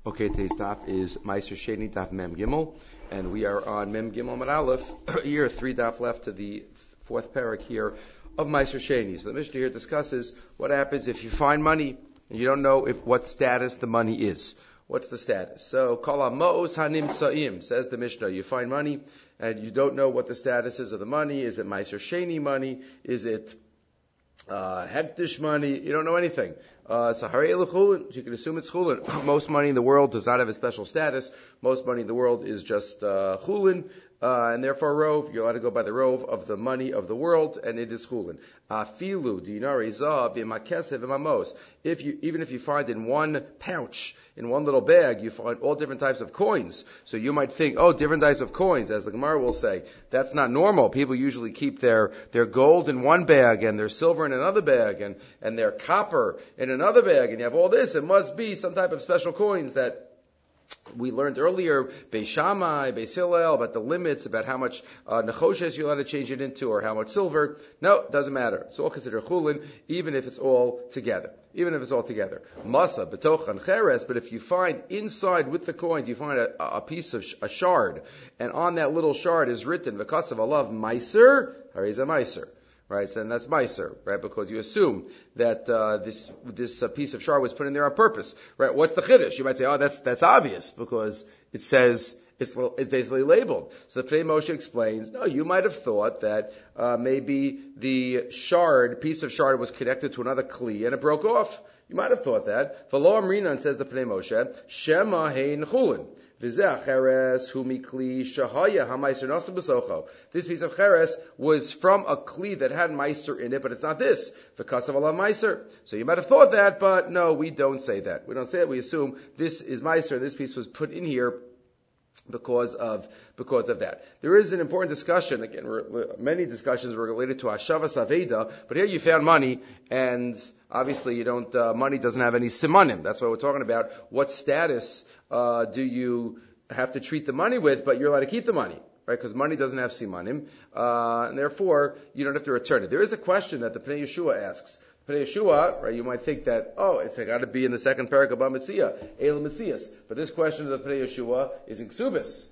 Okay, today's daf is Meiser Sheni daf Mem Gimel, and we are on Mem Gimel Amud Aleph. Here, 3 daf left to the 4th parak here of Meiser Sheni. So the Mishnah here discusses what happens if you find money and you don't know what status the money is. What's the status? So, Kol ha'ma'os hanimtza'im, says the Mishnah. You find money and you don't know what the status is of the money. Is it Meiser Sheni money? Is it hektish money? You don't know anything. So you can assume it's chulin. Most money in the world does not have a special status. Most money in the world is just chulin, and therefore rove. You're allowed to go by the rove of the money of the world, and it is chulin. Afilu dinari zav v'makesev v'mamos. Even if you find in one pouch, in one little bag, you find all different types of coins. So you might think, different types of coins, as the Gemara will say. That's not normal. People usually keep their gold in one bag, and their silver in another bag, and their copper in another bag, and you have all this. It must be some type of special coins that we learned earlier, Beis Shammai, Beis Hillel, about the limits, about how much nechoshes you're allowed to change it into, or how much silver. No, it doesn't matter. It's all considered chulin, even if it's all together. Masa, betoch, and cheres, but if you find inside with the coins, you find a piece of a shard, and on that little shard is written, v'kasav alav meiser, hariza meiser. Right, so then that's meiser, right? Because you assume that this piece of shard was put in there on purpose, right? What's the chiddush? You might say, that's obvious because it says it's basically labeled. So the Pnei Moshe explains, no, you might have thought that maybe the piece of shard was connected to another kli and it broke off. You might have thought that. V'lo amrinan, says the Pnei Moshe, shema hein chulin. This piece of cheres was from a kli that had meiser in it, but it's not this. V'kasav alav meiser. So you might have thought that, but no, we don't say that. We don't say it. We assume this is meiser. This piece was put in here because of that. There is an important discussion. Again, many discussions were related to Hashavas Aveda, but here you found money, and obviously money doesn't have any simanim. That's what we're talking about. What status do you have to treat the money with, but you're allowed to keep the money, right? Because money doesn't have simanim, and therefore you don't have to return it. There is a question that the Pnei Yeshua asks. Pnei Yeshua, right? You might think that, it's got to be in the second parak of Bamitzia, El Mitzias. But this question of the Pnei Yeshua is in Ksubis.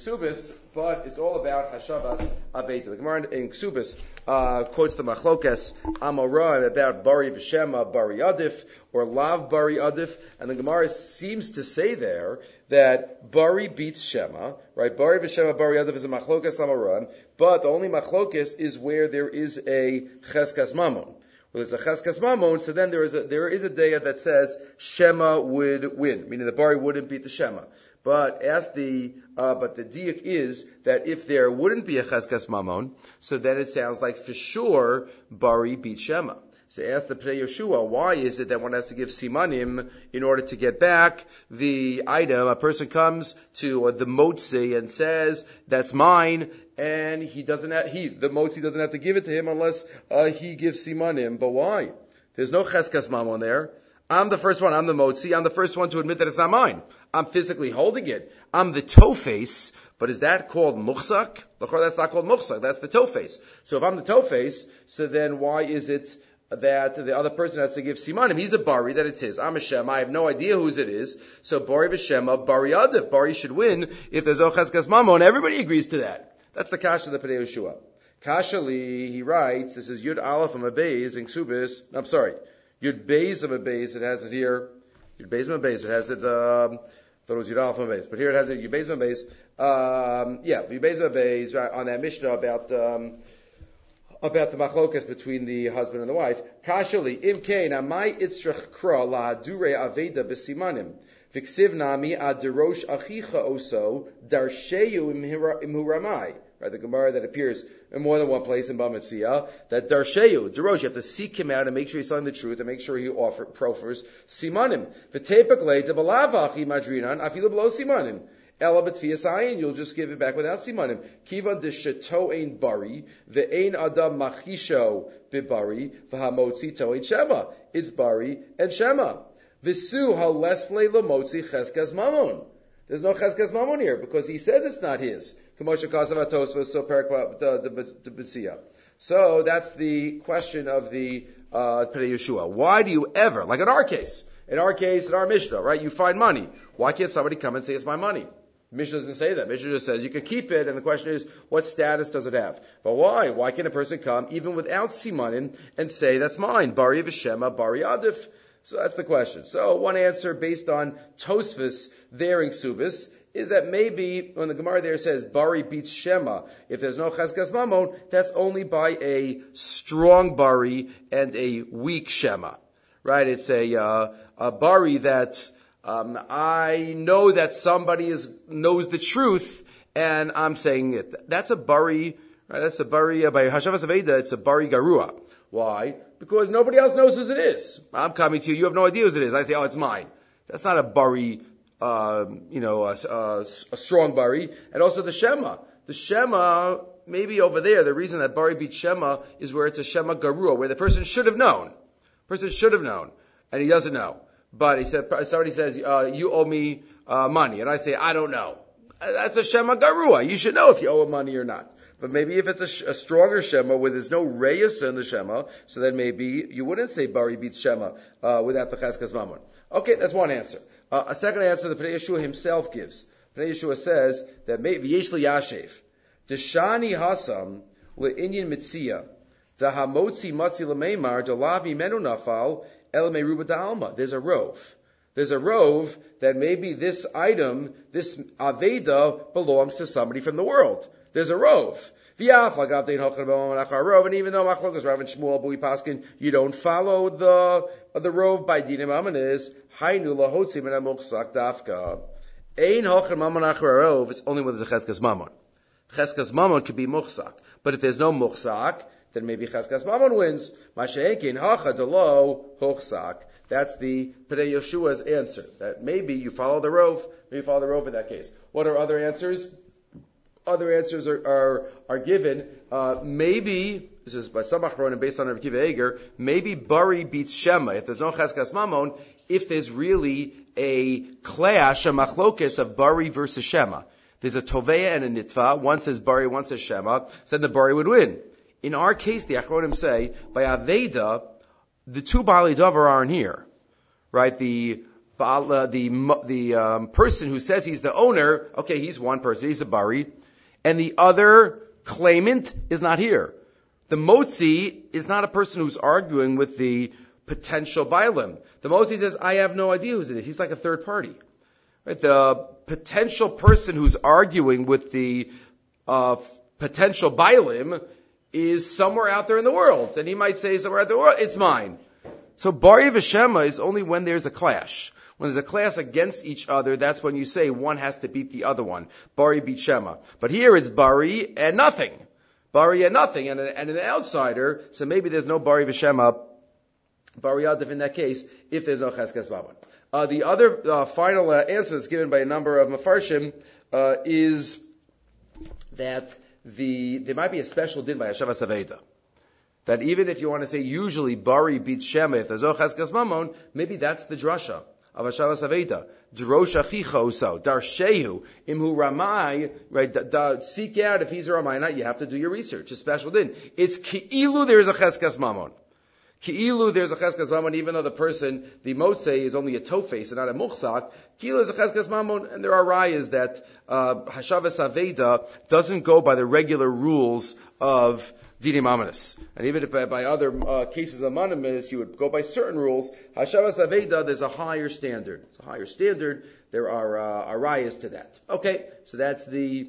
But it's all about Hashavas Aveda. The Gemara in Ksubis quotes the Machlokes Amorah about Bari V'Shema Bari Adif, or Lav Bari Adif, and the Gemara seems to say there that Bari beats Shema, right? Bari V'Shema Bari Adif is a Machlokes Amorah, but the only Machlokes is where there is a Cheskas Mamon. Well, there's a Cheskas Mamon, so then there is a daya that says Shema would win, meaning the Bari wouldn't beat the Shema. But the diuk is that if there wouldn't be a Cheskas Mamon, so then it sounds like for sure Bari beat Shema. So ask the Pnei Yeshua, why is it that one has to give simanim in order to get back the item? A person comes to the motzi and says, that's mine, and the motzi doesn't have to give it to him unless he gives simanim. But why? There's no cheskas mamon there. I'm the first one, I'm the motzi, I'm the first one to admit that it's not mine. I'm physically holding it. I'm the toe-face, but is that called muchzak? That's not called muchzak, that's the toe-face. So if I'm the toe-face, so then why is it that the other person has to give simanim? He's a bari, that it's his. I'm a shema, I have no idea whose it is. So bari v'shema, bari adif. Bari should win if there's ocheskas mamon. Everybody agrees to that. That's the kasha of the Pnei Yeshua. Kashali, he writes, this is Yud Aleph of Abayz in Ksubis. I'm sorry, Yud Beis of Abayz. It has it here. Yud Beis of Abayz. It has it. Thought it was Yud Aleph of Abayz, but here it has it. Yud Beis of Abayz. Yud Beis of Abayz, right, on that Mishnah about the machlokas between the husband and the wife. Kashali, imkein, amai itzrach kra la dure aveda besimanim. V'ksiv nami ad derosh achicha oso darsheyu imhuramai. Right, the Gemara that appears in more than one place in Bamitzia, that darsheyu, derosh, you have to seek him out and make sure he's telling the truth and make sure he profers simanim. V'tepekle debalavachi madrinan afilu below simanim. You'll just give it back without simanim. Kivan desheto ein bari, ve'ein adam machisho bibari, v'hamotzi to'ein shema. It's bari and shema. V'su halesle lemotzi cheskas mamon. There's no cheskas mamon here because he says it's not his. So that's the question of the Pnei Yeshua. Why do you ever, like in our case, In our case, in our Mishnah, right, you find money. Why can't somebody come and say it's my money? Mishnah doesn't say that. Mishnah just says you can keep it, and the question is, what status does it have? But why? Why can a person come, even without simanim, and say, that's mine? Bari v'shema, bari adif. So that's the question. So one answer based on Tosfos there in Ksubis is that maybe when the Gemara there says bari beats shema, if there's no cheskas mamon, that's only by a strong bari and a weak shema. Right? It's a bari that I know that somebody knows the truth, and I'm saying it. That's a bari. Right? That's a bari by Hashavas Aveda. It's a bari garua. Why? Because nobody else knows whose it is. I'm coming to you. You have no idea whose it is. I say, oh, it's mine. That's not a bari. A strong bari, and also the shema. The shema, maybe over there, the reason that bari beats shema is where it's a shema garua, where the person should have known. And he doesn't know. But he said, somebody says, you owe me money, and I say, I don't know. That's a shema garua. You should know if you owe him money or not. But maybe if it's a stronger shema where there's no reyes in the shema, so then maybe you wouldn't say bari beats shema without the cheskas mamon. Okay, that's one answer. A second answer the Pnei Yeshua himself gives. Pnei Yeshua says that v'yesh li yashev deshani hasam le'inyan mitzia dahamotzi matzi lemeimar dalavi menu nafal el meruba da'alma. There's a rove that maybe this item, this aveda, belongs to somebody from the world. There's a rove. And even though Machlokas Rav and Shmuel Bui Paskin, you don't follow the rove by dinim amanis. Hainu lahotzi min hamuchsak dafka. Ein hocher mamon achar rove. It's only when there's a cheskas mamon. Cheskas mamon could be muchsak, but if there's no muchsak, then maybe cheskas mamon wins. Masha'enkin hacha delo hochsak. That's the Pnei Yeshua's answer. That maybe you follow the rove. Maybe you follow the rove in that case. What are other answers? Other answers are given. Maybe, this is by Samach Ron and based on Rabbi Akiva Eger, maybe bari beats shema. If there's no cheskas mamon, if there's really a clash, a machlokes of bari versus shema. There's a toveya and a nitva. One says bari, one says shema. So then the bari would win. In our case, the Achronim say, by aveda, the two bali davar aren't here. Right? The person who says he's the owner, okay, he's one person, he's a bari. And the other claimant is not here. The motzi is not a person who's arguing with the potential bailim. The motzi says, I have no idea who it is. He's like a third party. Right? The potential person who's arguing with the potential bailim is somewhere out there in the world. And he might say somewhere out there in the world, it's mine. So bari v'shema is only when there's a clash. When there's a clash against each other, that's when you say one has to beat the other one. Bari beat Shema. But here it's Bari and nothing. Bari and nothing. And an outsider, so maybe there's no Bari v'Shema, Bari Adif in that case, if there's no Cheskes Mamon. The other final answer that's given by a number of Mefarshim is that there might be a special din by Hashavas Aveda. That even if you want to say usually Bari beats Shema, if there's no Cheskes Mamon, maybe that's the drasha of Hashavas Aveda. Drosh achicha oso, darshehu, imhu ramai, right, seek out if he's a ramai or not, you have to do your research, a special din. It's ki'ilu there's a cheskas mamon. Ki'ilu there's a cheskas mamon, even though the person, the motzei, is only a tofes and not a muchsak, ki'ilu is a cheskas mamon, and there are rayas that, Hashavas Aveda doesn't go by the regular rules of dinim amanis. And even if by other cases of amanis, you would go by certain rules. Hashavas Aveda, there's a higher standard. It's a higher standard. There are arayas to that. Okay, so that's the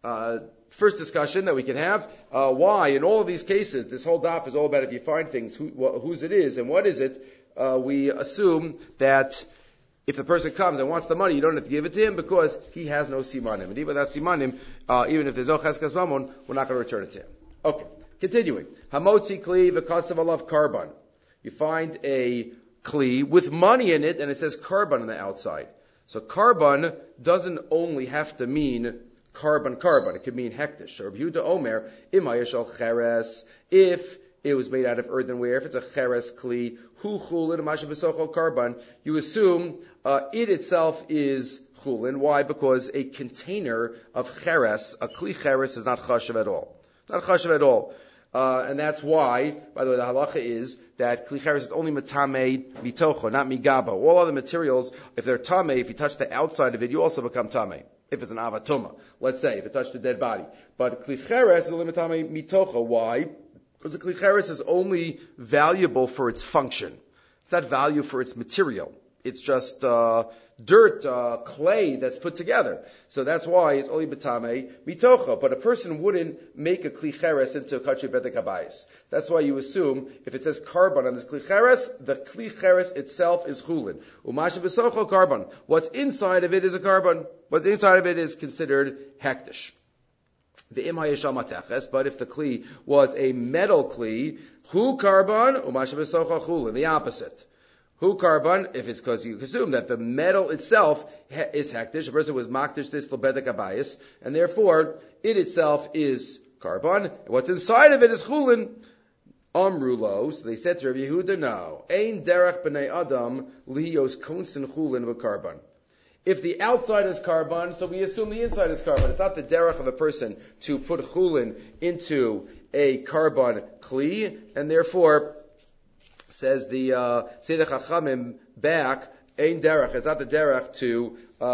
first discussion that we can have. Why, in all of these cases, this whole daf is all about if you find things, whose it is and what is it, we assume that if the person comes and wants the money, you don't have to give it to him because he has no simanim. And even without simanim, even if there's no cheskas mamon, we're not going to return it to him. Okay. Continuing, hamotzi kli v'kasav alav karban. You find a kli with money in it, and it says karban on the outside. So karban doesn't only have to mean karban. It could mean hektish. Or Yehuda Omer imayashal cheres. If it was made out of earthenware, if it's a cheres kli, hu chulin mashav v'sochol karban, you assume it itself is chulin. Why? Because a container of cheres, a kli cheres, is not chashav at all. Not chashav at all. And that's why, by the way, the halacha is that kli cheres is only matame mitocho, not migaba. All other materials, if they're tame, if you touch the outside of it, you also become tame. If it's an avatoma, let's say, if it touched a dead body. But kli cheres is only matame mitocho. Why? Because the kli cheres is only valuable for its function. It's not value for its material. It's just dirt, clay that's put together. So that's why it's only betame mitocha. But a person wouldn't make a kli cheres into a kachri bedek habayis. That's why you assume if it says carbon on this kli cheres, the kli cheres itself is chulin. Umasha v'socho carbon. What's inside of it is a carbon. What's inside of it is considered hektish. The im hayeshal mateches. But if the kli was a metal kli, hu carbon umasha v'socho chulin. The opposite. Hu carbon, if it's because you assume that the metal itself is hektish, a person was makdish this lebedek habayis, and therefore it itself is carbon. And what's inside of it is chulin. Amrulo, so they said to Rav Yehuda, no, ein derech b'nei adam liyos konsin chulin v'carbon. If the outside is carbon, so we assume the inside is carbon. It's not the derech of a person to put chulin into a carbon kli, and therefore says the Chachamim back, ein derech. It's not the derech to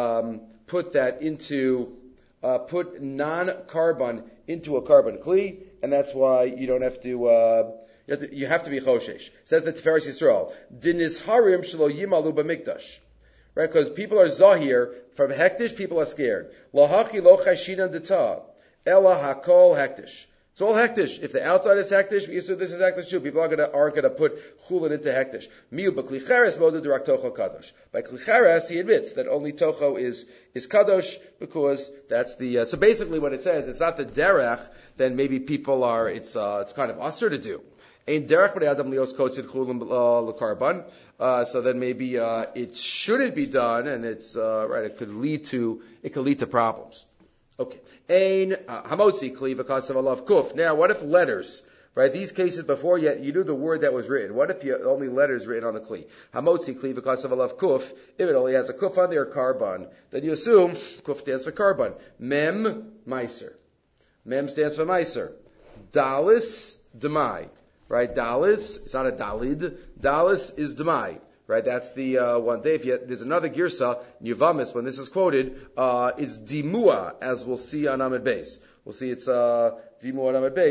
put that into put non-carbon into a carbon kli, and that's why you don't have to. You have to be choshesh. Says the Tiferes Yisrael, dinis harim shelo yimalu b'mikdash. Right, because people are zahir from hektish. People are scared. Lahachi lo chashinan deta ela hakol hektish. It's all hektish. If the outside is hektish, we assume this is hektish too. People aren't gonna put chulin into hektish. Miu b'kli cheres modu d'rak tocho kadosh. By kli cheres, he admits that only tocho is kadosh because that's the. So basically, what it says, it's not the derech. Then maybe people are. It's kind of usher to do. Ein derech b'nei adam lios kotzid chulin l'karban. So then maybe it shouldn't be done, and it's right. It could lead to problems. Okay. Ein hamotzi kli v'kasav alav kuf. Now, what if letters? Right, these cases before you knew the word that was written. What if you only letters written on the kli? Hamotzi kli v'kasav alav kuf. If it only has a kuf on there, carbon, then you assume kuf stands for carbon. Mem meiser. Mem stands for meiser. Dalis demai. Right, dalis. It's not a dalid. Dalis is demai. Right, that's the one day. There's another girsa, Yuvamis, when this is quoted, it's dimua, as we'll see on Amud Beis. We'll see it's dimua on Amud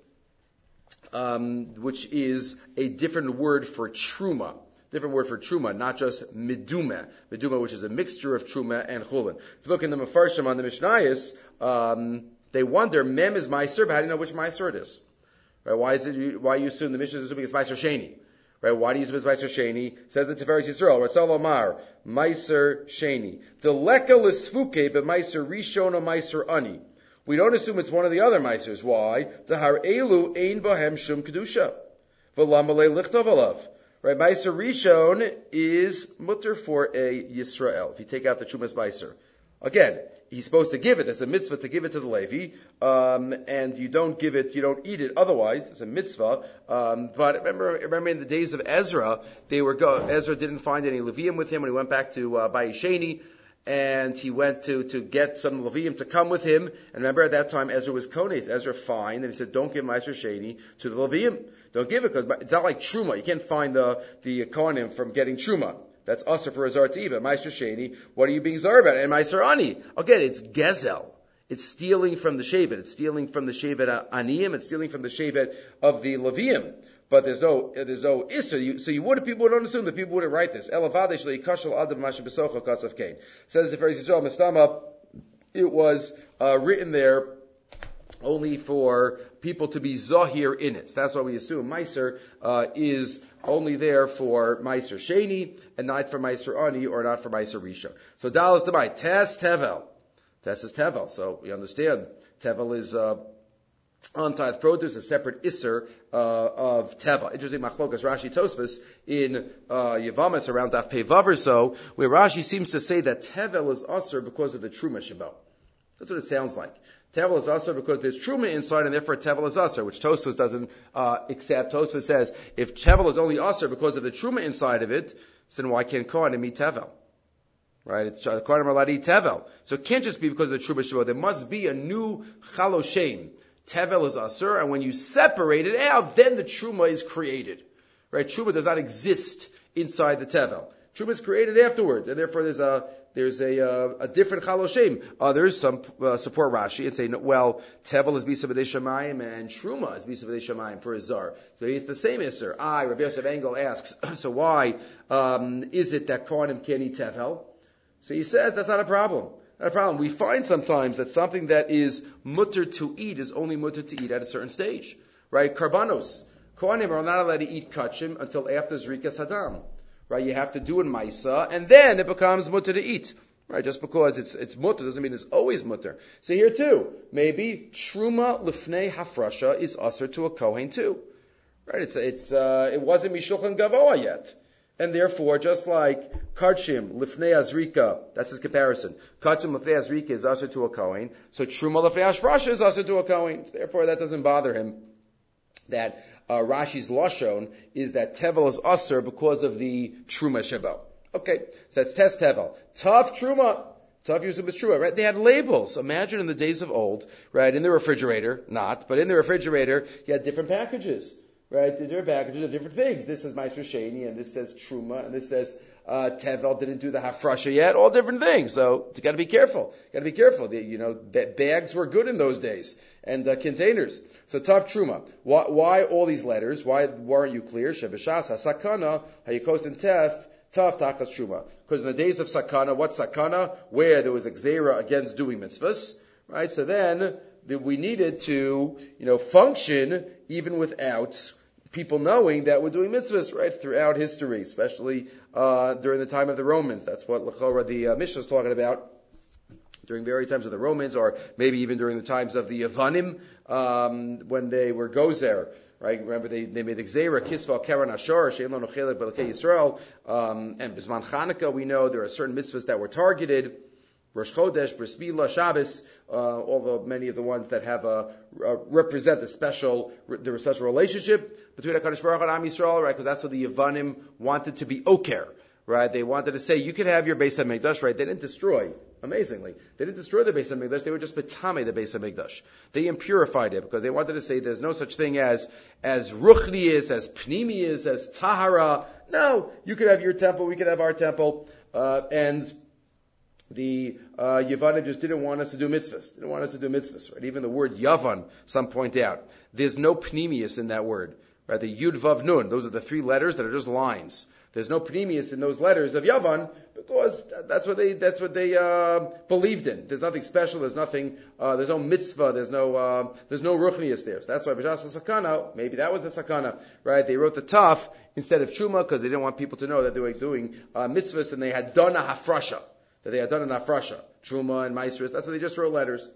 Beis, which is a different word for truma. Different word for truma, not just miduma. Miduma, which is a mixture of truma and chulin. If you look in the Mefarshim on the Mishnayos, they wonder, mem is meiser, but how do you know which meiser it is? Right, why you assume the Mishnah is assuming it's meiser sheni? Right, why do you use Meiser Sheni? Says the Tiferes Yisrael, Ratzal Omar, Meiser Sheni. The leka l'sfuke, but Meiser Rishon or Meiser Ani. We don't assume it's one of the other Meisers. Why? The har elu ein bohem shum kedusha. V'lamalei lichtov alav. Right, Meiser Rishon is mutter for a Yisrael. If you take out the Chumas Meiser. Again, he's supposed to give it. There's a mitzvah to give it to the Levi, and you don't give it, you don't eat it otherwise. It's a mitzvah. But remember in the days of Ezra, Ezra didn't find any Levium with him when he went back to Bayis Sheni, and he went to get some Levium to come with him. And remember at that time Ezra was kones. Ezra fined, and he said, don't give Meiser Sheni to the Levium. Don't give it, because it's not like Truma. You can't find the Kohanim from getting Truma. That's usher for a zar to eat. But Meiser Sheni, what are you being zar about? And Meiser Ani. Again, it's gezel. It's stealing from the shevet. It's stealing from the shevet aniyim. It's stealing from the shevet of the leviim. But there's no isser. People would assume that people wouldn't write this. Says the Tiferes Yisrael Mistama, it was written there only for people to be zahir in it. So that's why we assume Meiser is only there for Meiser Sheni and not for Meiser Ani or not for Meiser Risha. So Dal is Demai. Tes Tevel. Tes is Tevel. So we understand Tevel is untithed produce, a separate Isser of Tevel. Interesting Machlokas Rashi Tosfos in Yavamas around Daf Pei Vav or so, where Rashi seems to say that Tevel is Usser because of the Truma Shabbat. That's what it sounds like. Tevel is Asr because there's Truma inside, and therefore Tevel is Asr, which Tosfos doesn't accept. Tosfos says, if Tevel is only Asr because of the Truma inside of it, then why can't Kohanim eat Tevel? Right? It's Kohanim are allowed to eat Tevel. So it can't just be because of the Truma Shabbat. There must be a new Chaloshem. Tevel is asur, and when you separate it out, then the truma is created. Right? Truma does not exist inside the tevel. Truma is created afterwards, and therefore there's a different chaloshem. Others, some support Rashi and say, well, tevel is bisa b'dei shamayim and truma is bisa b'dei shamayim for a zar. So it's the same iser. Rabbi Yosef Engel asks, so why is it that kohanim can't eat tevel? So he says that's not a problem. Not a problem. We find sometimes that something that is mutter to eat is only mutter to eat at a certain stage, right? Karbanos. Kohanim are not allowed to eat kachim until after Zrikas Hadam. Right? You have to do it Maisa, and then it becomes mutter to eat. Right? Just because it's mutter doesn't mean it's always mutter. So here too, maybe Truma Lifnei Hafrasha is usher to a Kohen too. Right? It wasn't Mishulchan Gavoa yet. And therefore, just like Kachim Lifnei Azrika, that's his comparison. Kachim Lifnei Azrika is usher to a Kohen, so Truma Lifnei Hafrasha is usher to a Kohen. Therefore, that doesn't bother him. That Rashi's lashon is that tevel is usher because of the truma shebo. Okay, so that's test tevel. Tough truma. Tough yusuf is truma, right? They had labels. Imagine in the days of old, right? In the refrigerator, but in the refrigerator, you had different packages, right? Different packages of different things. This says Meiser Sheni, and this says truma, and this says tevel didn't do the hafrasha yet. All different things. So you got to be careful. Bags were good in those days. And containers. So tough truma. Why all these letters? Why weren't you clear? Shebeshas hasakana hayikos and tough tachas truma. Because in the days of sakana, what sakana? Where there was a gzeira against doing mitzvahs, right? So then we needed to, function even without people knowing that we're doing mitzvahs, right? Throughout history, especially during the time of the Romans. That's what L'chora the Mishnah is talking about. During various times of the Romans, or maybe even during the times of the Yavanim, when they were gozer, right? Remember, they made the Gzeira, Kisva, Keren Ashar, She'elon Ochelek, Belekei Yisrael, and Bisman Chanukah, we know there are certain mitzvahs that were targeted, Rosh Chodesh, Bris Milah, Shabbos, although many of the ones that have represent the special relationship between HaKadosh Baruch Hu and Am Yisrael, right? Because that's what the Yavanim wanted to be oker. Right? They wanted to say, you could have your Beis HaMikdash, right? They didn't destroy, amazingly. They didn't destroy the Beis HaMikdash, they were just betame the Beis HaMikdash. They impurified it, because they wanted to say there's no such thing as ruchnius, as pnimius, as tahara. No, you could have your temple, we could have our temple, and the Yavanim just didn't want us to do mitzvahs. Right? Even the word Yavan, some point out, there's no pnimius in that word. Right? The Yud Vav Nun, those are the three letters that are just lines. There's no pnimius in those letters of Yavan because that's what they believed in. There's nothing special. There's no mitzvah. There's no ruchnius there. So that's why b'shas sakana, maybe that was the sakana, right? They wrote the taf instead of truma because they didn't want people to know that they were doing mitzvahs and they had done a hafrasha. Truma and maestros. That's why they just wrote letters.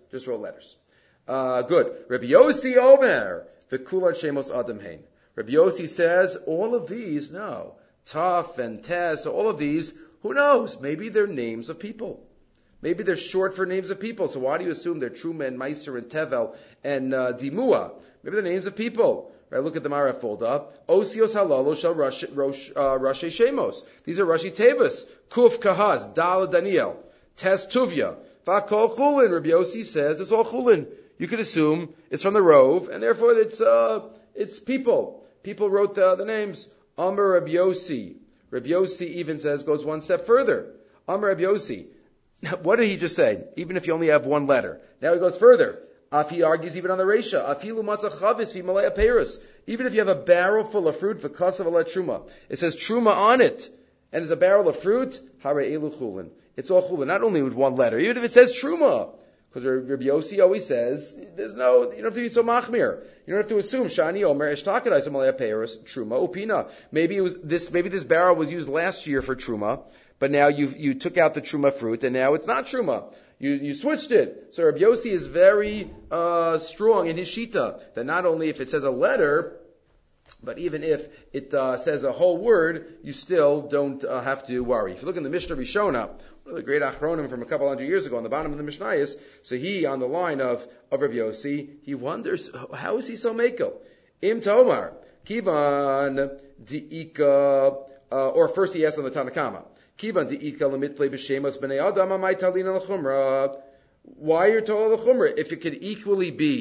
Good. Rabbi Yossi Omer the kulan shemos adam hein. Rabbi Yossi says all of these no. Taf and Tess, all of these, who knows? Maybe they're names of people. Maybe they're short for names of people. So why do you assume they're Truma and Meiser and Tevel and Dimua? Maybe they're names of people. Right? Look at the Mareh folder. Osios halalo shel Rashi Shemos. These are Rashi Tevas. Kuf Kahaz, Dal Daniel, Tes Tuvia, Vakol Chulin. Rabbi Yossi says it's all Chulin. You could assume it's from the Rove, and therefore it's people. People wrote the names. Amar Rabbi Yossi. Rabbi Yossi even goes one step further. Amar Rabbi Yossi. What did he just say? Even if you only have one letter. Now he goes further. He argues even on the Reisha. Afilu matzah chavis v'malei apeirus. Even if you have a barrel full of fruit, v'kasav alet truma. It says truma on it. And it's a barrel of fruit. Hare elu chulin. It's all chulin. Not only with one letter. Even if it says truma. Because Rabbi Yossi always says, you don't have to be so machmir. You don't have to assume, Shani Omer, Eshtakadai Somalea Peiros, Truma, Upina. Maybe this barrel was used last year for Truma, but now you took out the Truma fruit, and now it's not Truma. You switched it. So Rabbi Yossi is very, strong in his Shita, that not only if it says a letter, but even if it says a whole word, you still don't have to worry. If you look in the Mishnah Rishona, one of the great Achronim from a couple hundred years ago, on the bottom of the Mishnayos, so he, on the line of Rabbi Yossi, he wonders, how is he so mekel? Im Tomar, Kivan Di'ika, or first he asks on the Tanakama, Kivan Di'ika Lemitle B'Shemos B'nei Adam Amai Talina L'Chumra. Why you're told L'Chumra? If it could equally be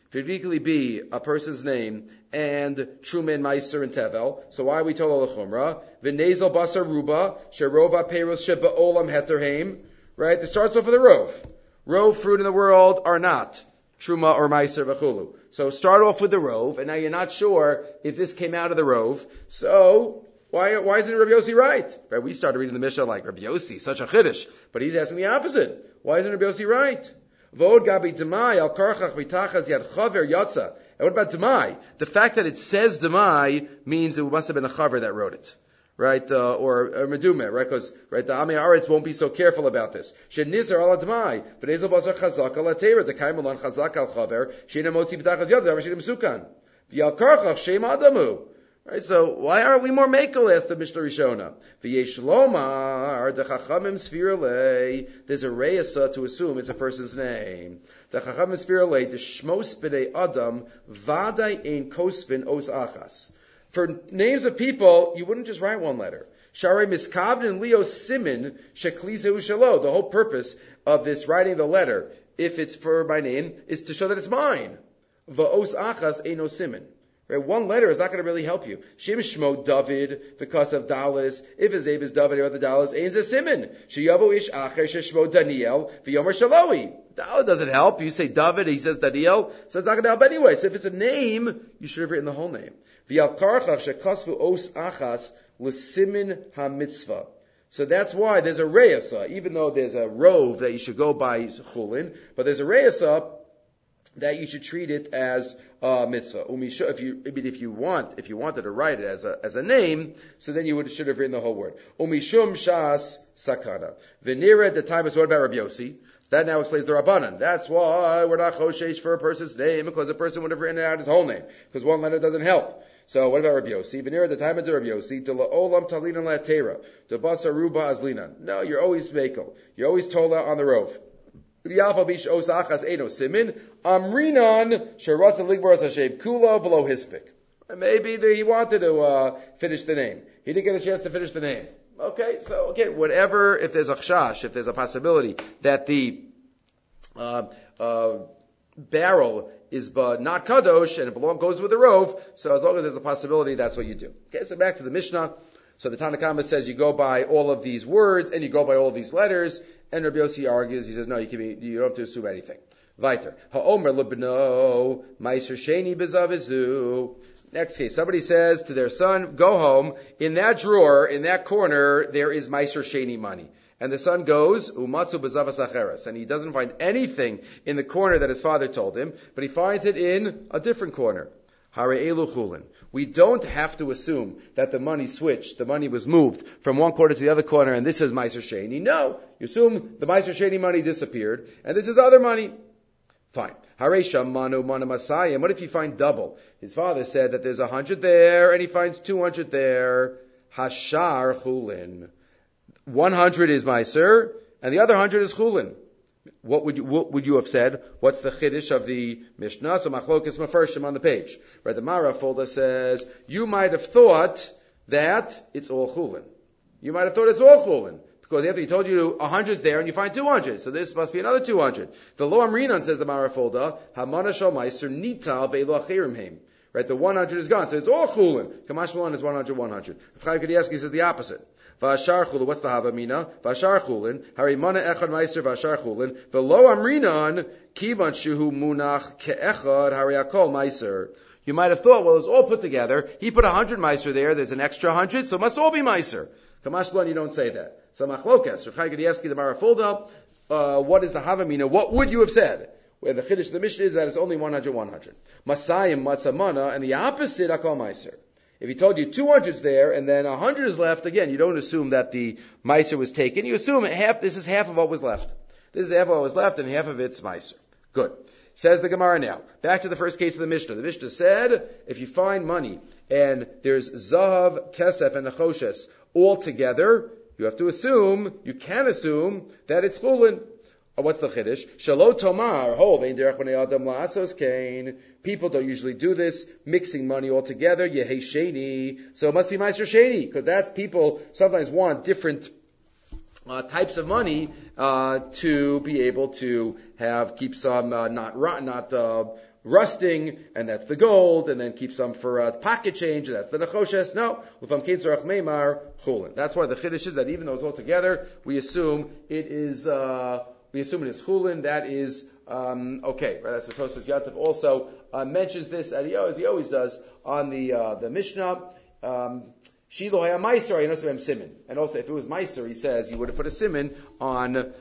V'yikli be a person's name and Truma and Meiser and Tevel. So why are we told Chumra? V'nezel basar ruba sherova peros sheba olam heterheim. Right? It starts off with a rov. Rov fruit in the world are not Truma or Meiser v'chulu. So start off with the rov, and now you're not sure if this came out of the rov. So why isn't Rabbi Yossi right? Right? We started reading the Mishnah like Rabbi Yossi, such a chiddush, but he's asking the opposite. Why isn't Rabbi Yossi right? Vod gabi demai al karchach mitachas yad chaver yatsa. And what about demai? The fact that it says demai means it must have been a chaver that wrote it. Right, or medume, right? Because the Amei Haaretz won't be so careful about this. Shenizar ala d'mai, v'nezel basar chazak ala teira, the kaimelon chazak al chaver, sheina motzi b'tachas yad, v'avar sheina mesukan, v'yal karchach shem adamu. Right, so why aren't we more makel? Asked the Mishnah Rishona. V'yesh lomar the chachamim sfiralei. There's a reyasa to assume it's a person's name. The chachamim sfiralei the shmos b'nei adam vaday ein kosvin os achas. For names of people, you wouldn't just write one letter. Sharei miskavdin leo simin sheklize ushalo. The whole purpose of this writing the letter, if it's for my name, is to show that it's mine. Va'os achas eino simin. Right? One letter is not going to really help you. Shim shmo David because of Dalis. If his name is David or the Dalis, ein ze simin. Sheyavo ish acher sheshmo Daniel v'yomer shaloi. Dalit doesn't help. You say David, he says Daniel, so it's not going to help anyway. So if it's a name, you should have written the whole name. So that's why there's a reyasa, even though there's a rov that you should go by chulin, but there's a reyasa that you should treat it as a mitzvah. If you wanted to write it as a name, so then you should have written the whole word. Umishum shas sakana. Venira at the time is what about Rabbi Yossi? That now explains the Rabbanan. That's why we're not choshesh for a person's name, because the person would have written out his whole name, because one letter doesn't help. So what about Rabbi Yossi? Venir at the time of the Rabbi Yossi, to la'olam talinan la'atera, to basa ruba azlinan. No, you're always mekel. You're always tola on the rov. V'yalfa bish os achas eno simin, amrinan sheratza ligbar as hashem kula v'lo hispik. Maybe he wanted to finish the name. He didn't get a chance to finish the name. Okay, so again, whatever, if there's a chashash, if there's a possibility that the barrel is not kadosh and it goes with the rov, so as long as there's a possibility, that's what you do. Okay, so back to the Mishnah. So the Tanna Kama says you go by all of these words and you go by all of these letters, and Rabbi Yossi argues, he says, no, you don't have to assume anything. Weiter. Ha'omer lebno, meiser sheni bezavizu. Next case, somebody says to their son, go home, in that drawer, in that corner, there is meiser sheni money. And the son goes, umatzu bezavas acheres, and he doesn't find anything in the corner that his father told him, but he finds it in a different corner. Hare elu chulin. We don't have to assume that the money switched, the money was moved from one corner to the other corner, and this is meiser sheni. No, you assume the meiser sheni money disappeared, and this is other money. Fine. Hare shamanu mana masayim. What if you find double? His father said that there's 100 there, and he finds 200 there. Hashar chulin. 100 is meiser, and the other 100 is chulin. What would you have said? What's the chiddush of the Mishnah? So machlokes mefarshim on the page. Right, the Mara folder says, you might have thought that it's all chulin. You might have thought it's all chulin. Because after he told you 100's there and you find 200. So this must be another 200. The Lo Amrinan, says the Mara folder, Hamana shal meiser nital ve'elo achirim heim. Right, the 100 is gone. So it's all chulin. Kamash Malon is 100, 100. Chaim Kanievsky says the opposite. V'ashar chulin, what's the havamina? V'ashar chulin, harimana echad meiser v'ashar chulin, v'lo amrinan, kivan shuhu munach ke'echad hariyakol meiser. You might have thought, well, it's all put together. He put 100 meiser there, there's an extra 100, so it must all be meiser. Kamash Malon, you don't say that. So machlokas, Rav Chaim Kanievsky, the Marafulda, what is the havamina? What would you have said? Where the chiddush of the Mishnah is that it's only 100, 100. Masayim, matzamana, and the opposite, akol meiser. If he told you 200's there and then 100 is left, again, you don't assume that the meiser was taken. You assume this is half of what was left. This is half of what was left and half of it's meiser. Good. Says the Gemara now. Back to the first case of the Mishnah. The Mishnah said, if you find money and there's zahav, kesef, and nechoshes all together, you can assume that it's chulin. What's the chiddush? Shalo tomar, vein derech b'nei adam la'asos kain. People don't usually do this, mixing money all together. Yehei sheni. So it must be meiser sheni, because that's people sometimes want different types of money to be able to keep some not rusting, and that's the gold, and then keep some for pocket change, and that's the nechoshes. No, that's why the chiddush is that even though it's all together, we assume it is chulin. That is okay. Right? That's what Tosfos Yantav also mentions this, as he always does on the Mishnah. Shiloh haya meiser, I know some siman, and also if it was meiser, he says you would have put a siman on the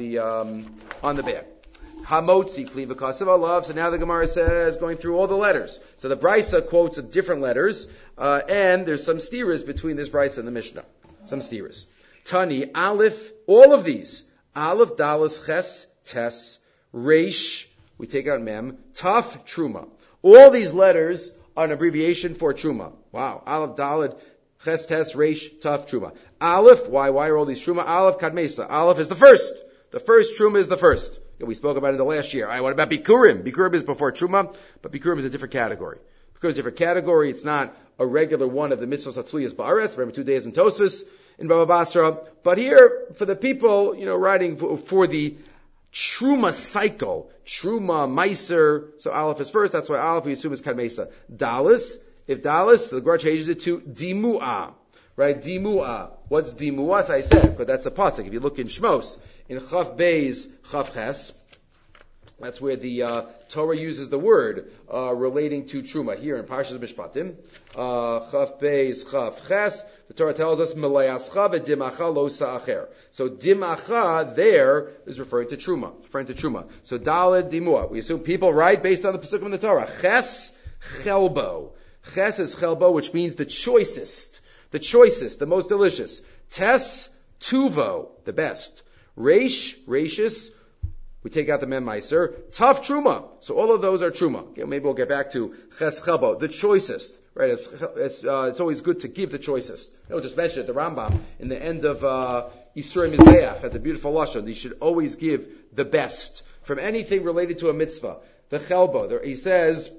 bag. Hamotzi kliva kasav alav. So now the Gemara says, going through all the letters. So the Brisa quotes different letters, and there's some steers between this Brisa and the Mishnah. Some steers. Tani, Aleph, all of these. Aleph, Dalas, Ches, Tes, Reish, we take out Mem, Taf, Truma. All these letters are an abbreviation for Truma. Wow. Aleph, Daled, Ches, Tes, Reish, Taf, Truma. Aleph, why are all these Truma? Aleph, Kadmesa. Aleph is the first. The first Truma is the first. We spoke about it the last year. What about Bikurim? Bikurim is before Truma, but Bikurim is a different category. Because it's a different category, it's not a regular one of the mitzvahs Hatzliyas Ba'aretz. Remember 2 days in Tosfos in Baba Basra. But here, for the people, writing for the Truma cycle, Truma, Meiser, so Aleph is first, that's why Aleph we assume is Kadmesa. Dalis, if Dalis, the Gemara changes it to Dimu'ah. Right? Dimu'ah. What's Dimu'ah? As I said, because that's a pasuk. If you look in Shmos, in Chaf Beis, Chaf Ches, that's where the Torah uses the word relating to Truma. Here in Parshas Mishpatim, Chaf Beis, Chaf Ches, the Torah tells us, Melayascha v'dimacha lo sa'acher. So dimacha there is referring to Truma. So Daled Dimua. We assume people write based on the Pesukim in the Torah. Ches, Chelbo. Ches is Chelbo, which means the choicest, the most delicious. Tes, Tuvo, the best. Reish, Reishis, we take out the Mem Meiser. Taf, Truma. So all of those are Truma. Okay, maybe we'll get back to Ches Chelbo, the choicest. Right? It's always good to give the choicest. I'll just mention it. The Rambam in the end of Yisrei Mizbeach has a beautiful lashon. You should always give the best from anything related to a mitzvah. The Chelbo. He says,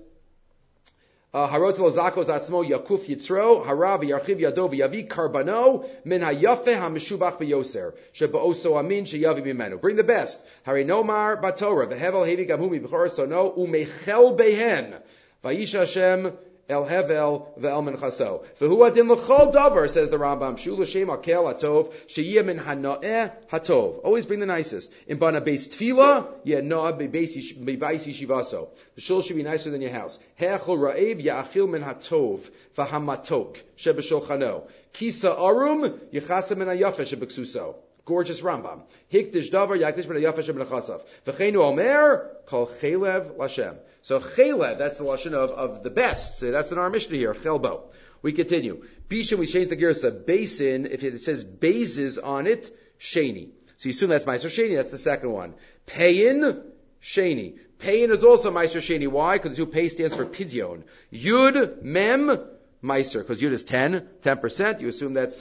Harot Lozakos Atzmo Yakuf Yitzro Harav Yarchiv Yado V'Yavi Karbano Min Hayafe HaMeshubach BeYoser Sheba'oso Amin Sheyavi Bimenu. Bring the best. Hari Nomar Batorah V'Hevel Hevi Gamhumi B'Chor Sono Umechel Behen Vayisha Hashem El Hevel ve'el Menchaso. V'hu adin l'chol davar, says the Rambam. Shu l'shem akel hatov, sheyeh min hano'eh hatov. Always bring the nicest. In bana beis tefillah, yeh no'ah beis yeshivaso. The shul should be nicer than your house. He'achol ra'ev ya'achil min hatov, v'hamatok, shebeshulchano. Kisa arum, yechasa min hayafe shebeksuso. Gorgeous Rambam. Hikdish davar, yakdish min hayafe shebenechasav. V'cheinu omer, kol chelev l'Hashem. So chelev, that's the lashon of the best. So that's in our Mishnah here, chelbo. We continue. Bishan, we change the girsa. Basin, if it says bases on it, sheni. So you assume that's Meiser Sheni, that's the second one. Payin, sheni. Payin is also Meiser Sheni. Why? Because the two pay stands for pidyon. Yud, mem, Meiser. Because Yud is 10%. You assume that's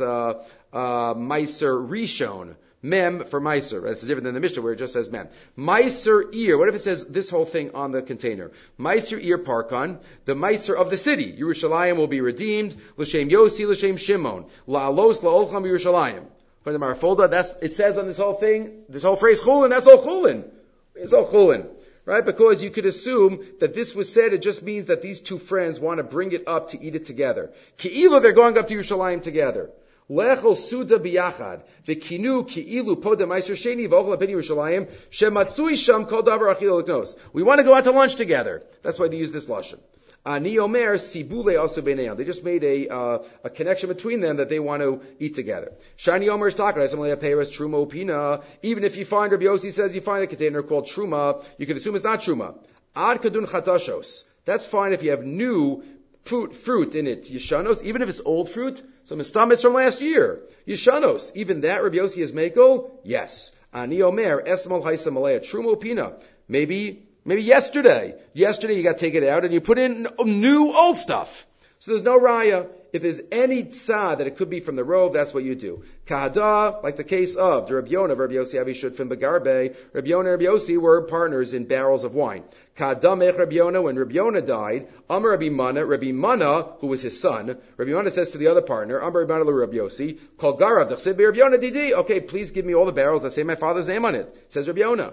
Meiser Rishon. Mem for Meiser. That's different than the Mishnah where it just says Mem. Meiser ear. What if it says this whole thing on the container? Meiser ear parkon. The Meiser of the city. Yerushalayim will be redeemed. L'shem Yosi, L'shem Shimon. La'alos la'olcham Yerushalayim. From the Marafolda, it says on this whole thing, this whole phrase, Chulin, that's all Chulin. It's all Chulin. Right? Because you could assume that this was said, it just means that these two friends want to bring it up to eat it together. Ki'ilu, they're going up to Yerushalayim together. Lechol suda biyachad v'kinu ki'ilu poda meiser sheni v'ochel ben Yerushalayim shematzui sham kol davar achil l'knos. We want to go out to lunch together. That's why they use this lashon. Ani omer sibule also b'neion. They just made a connection between them that they want to eat together. Shani omer is talking. Truma upina. Even if you find, Rabbi Yossi says you find a container called truma, you can assume it's not truma. Ad kadun chatashos. That's fine if you have new fruit in it. Yishanos, even if it's old fruit. So Mistamitz from last year. Yishanos, even that Rabbi Yossi is Mako? Yes. Ani Omer, Esmol Haisa Malaya, Trumo Pina. Maybe yesterday. Yesterday you got to take it out and you put in new old stuff. So there's no raya. If there's any tzad that it could be from the rove, that's what you do. Kahada, like the case of the Rabbi Yonah, Rabbi Yossi Avishud from Begarbe. Rabbi Yonah and Rabbi Yossi were partners in barrels of wine. Kahadamech Rabbi Yonah, when Rabbi Yonah died, Amar Rabbi Mana, who was his son, Rabbi Mana says to the other partner, Amar Rabbi Mana Rabbi Yossi, Kol Garav, Rabbi Yonah Didi, okay, please give me all the barrels that say my father's name on it. Says Rabbi Yonah.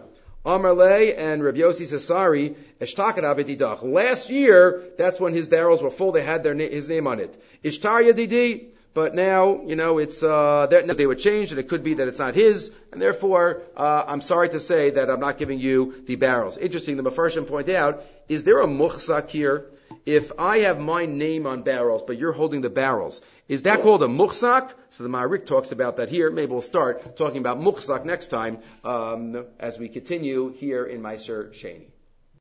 Amarle and Rabbi Yossi says, sorry, Eshtakat Abedidach. Last year, that's when his barrels were full. They had his name on it. Ishtar Yadidi. But now, it's, they were changed, and it could be that it's not his, and therefore, I'm sorry to say that I'm not giving you the barrels. Interesting, the Mefarshim point out, is there a muchzak here? If I have my name on barrels, but you're holding the barrels, is that called a muchzak? So the Ma'arik talks about that here. Maybe we'll start talking about muchzak next time, as we continue here in Meiser Sheni.